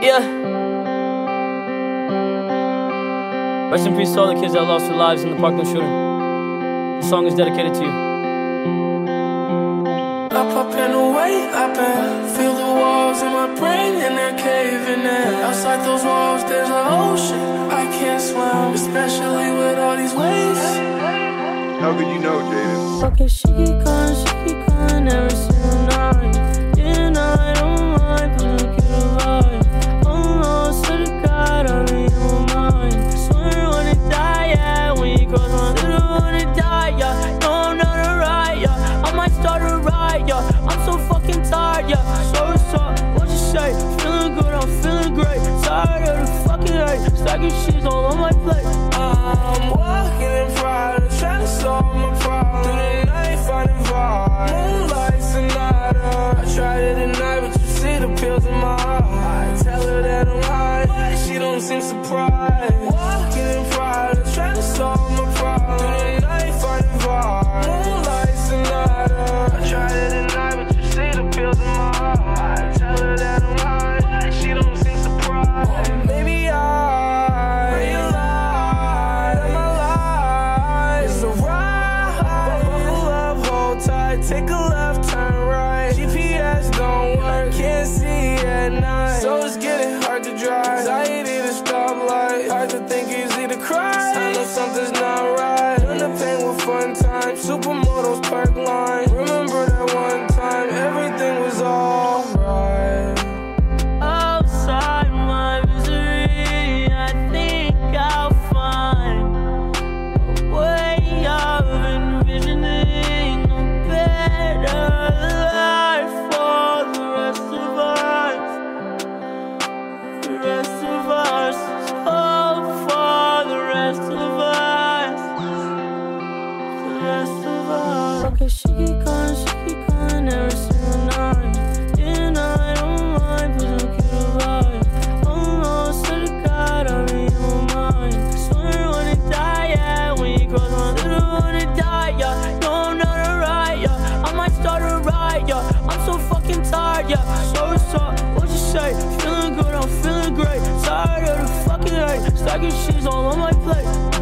Yeah. Rest in peace to all the kids that lost their lives in the Parkland shooting. The song is dedicated to you. Up and away, up and feel the walls in my brain and they're caving in. Outside those walls there's an ocean I can't swim, especially with all these waves. How could you know, Jaden? Okay, she keep calling every single night. Yeah, I don't mind, but look at the vibe. Almost to the God, I'm in your mind. Swear I wanna die, yeah. When you cross my little wanna die, yeah. No, I'm not alright, yeah. I might start a riot, yeah. I'm so fucking tired, yeah. So what you say? Feeling good, I'm feeling great. Tired of the fucking hate. Stacking shit all on my plate. I'm walking in pride, trying to solve my problem. Through the night, finding vibe. Moonlight Sonata. I tried it at night, but you see the pills in my eye. Tell her that I'm high, but she don't seem surprised. Walking in pride, trying to solve my problem. Through the night, finding vibe. Moonlight Sonata. I tried it at night, but you see the pills in my eye. Tell her that I'm high, but she don't seem surprised. Maybe I realized that my life is a ride. Buckle up, hold tight, take a left, turn right. GPS don't work, can't see at night, so it's getting hard to drive. Anxiety to stoplight, hard to think, easy to cry. I know something's not right. Turn the pain with fun times, supermodels, perk line. Remember that one time, everything was alright. Outside my misery, I think I'll find a way of envisioning a better life for the rest of us. The rest of us, oh, for the rest of us. The rest of us. Okay, she keep calling every single night. Yeah, I don't mind, but look at the vibe. Almost to the God, I'm in your mind. Swear I wanna die, yeah. When you cross my little wanna die, yeah. No, I'm not alright, yeah. I might start a riot, yeah. I'm so fucking tired, yeah. So what you say? Feeling good, I'm feeling great. Tired of the fucking hate. Stacking shit all on my plate.